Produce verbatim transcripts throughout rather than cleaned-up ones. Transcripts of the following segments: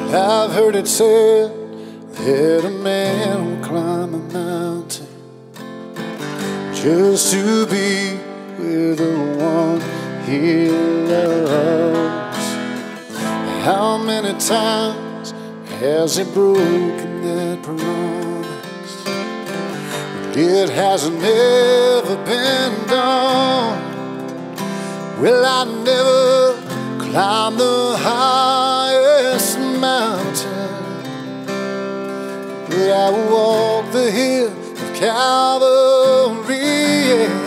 I've heard it said that a man will climb a mountain just to be with the one he loves. How many times has he broken that promise? But it has never been done. Well, I never climbed the highest mountain, but I walked the hill of Calvary, yeah.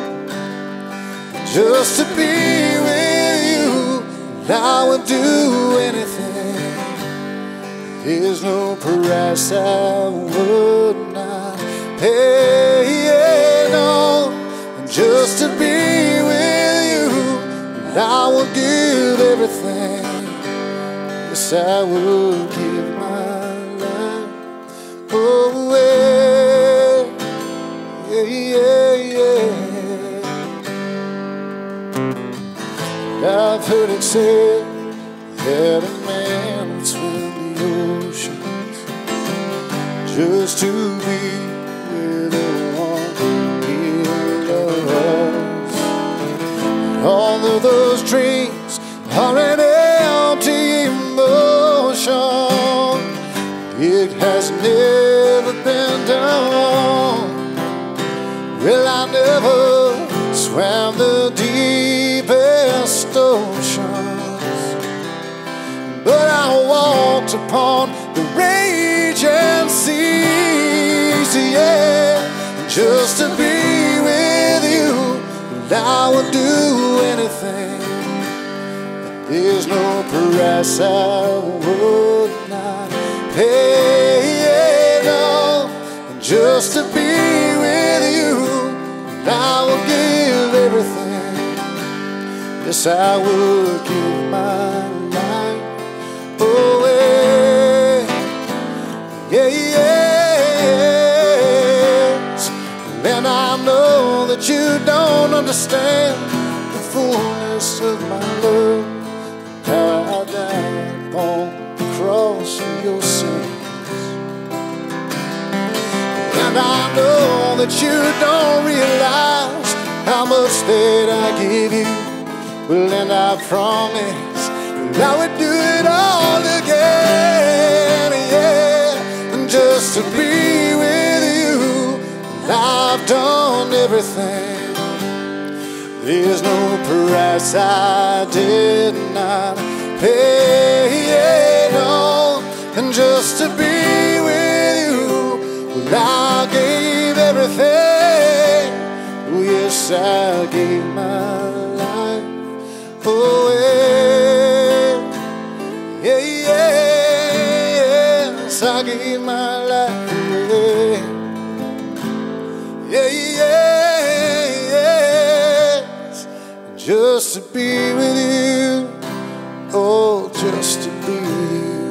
Just to be with you, I would do anything. There's no price I would not pay, yeah, no. Just to be with you, I would give everything. Yes, I would give my life away. Yeah, yeah, yeah. I've heard it said that a man would swim the oceans just to be with the one he loves. All of those dreams are an empty emotion. It has never been done. Well, I never swam the deepest oceans, but I walked upon the raging seas, yeah. Just to be with you, I would do anything. There's no price I would not pay, yeah, no. Just to be with you, I would give everything. Yes, I would give my life away. Yeah, yes. And I know that you don't understand the fullness of my love, how I died upon the cross for your sins. And I know that you don't realize how much that I give you. Well, and I promise that I would do it all again, yeah. And just to be with you, I've done everything. There's no price I did not pay, yeah, no. And just to be with you, well, I gave everything. Oh, yes, I gave my life away. Yeah, yes, I gave my life away. Yeah, yes, just to be with you. Oh, just to be with you.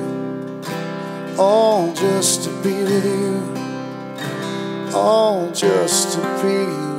Oh, just to be with you. Oh, just to be with you.